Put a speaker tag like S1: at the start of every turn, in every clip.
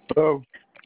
S1: Hello?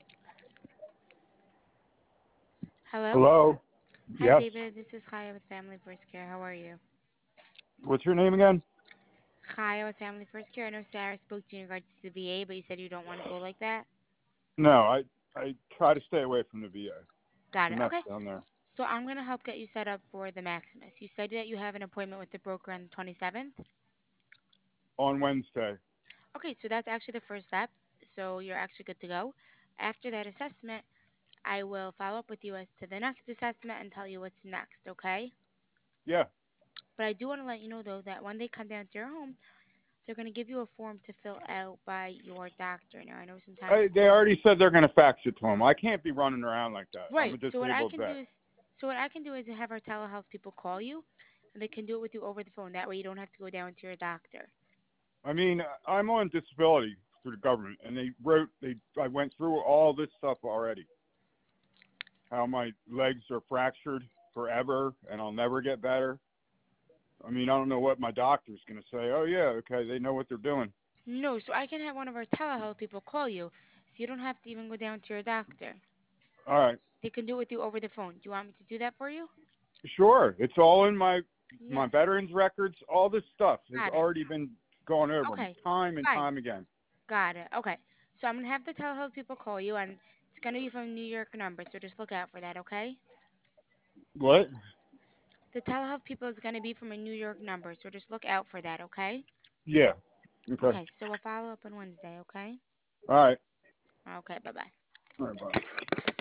S2: Hello?
S1: Hello?
S2: Hi,
S1: Yes.
S2: David. This is Chaya with Family First Care. How are you?
S1: What's your name again?
S2: Chaya with Family First Care. I know Sarah spoke to you in regards to the VA, but you said you don't want to go like that.
S1: No, I try to stay away from the VA. It's
S2: Got
S1: a
S2: it.
S1: mess
S2: Okay.
S1: down there.
S2: So I'm going to help get you set up for the Maximus. You said that you have an appointment with the broker on the 27th.
S1: On Wednesday.
S2: Okay, so that's actually the first step. So you're actually good to go. After that assessment, I will follow up with you as to the next assessment and tell you what's next, okay?
S1: Yeah.
S2: But I do want to let you know, though, that when they come down to your home, they're going to give you a form to fill out by your doctor. Now, I know sometimes.
S1: They already said they're going to fax it to him. I can't be running around like that. I'm a
S2: Right.
S1: disabled vet.
S2: So what I can do is have our telehealth people call you, and they can do it with you over the phone. That way, you don't have to go down to your doctor.
S1: I mean, I'm on disability through the government, and I went through all this stuff already. How my legs are fractured forever, and I'll never get better. I mean, I don't know what my doctor's going to say. Oh, yeah, okay, they know what they're doing.
S2: No, so I can have one of our telehealth people call you, so you don't have to even go down to your doctor.
S1: All right.
S2: They can do it with you over the phone. Do you want me to do that for you?
S1: Sure. It's all in my
S2: Yes.
S1: veterans records. All this stuff has
S2: Got it.
S1: already been gone over
S2: Okay.
S1: time and
S2: Fine.
S1: time again.
S2: Got it. Okay. So I'm gonna have the telehealth people call you, and it's gonna be from New York number. So just look out for that. Okay.
S1: What?
S2: The telehealth people is gonna be from a New York number. So just look out for that. Okay.
S1: Yeah. Okay.
S2: Okay. So we'll follow up on Wednesday. Okay.
S1: All right.
S2: Okay. Bye bye.
S1: All right. Bye.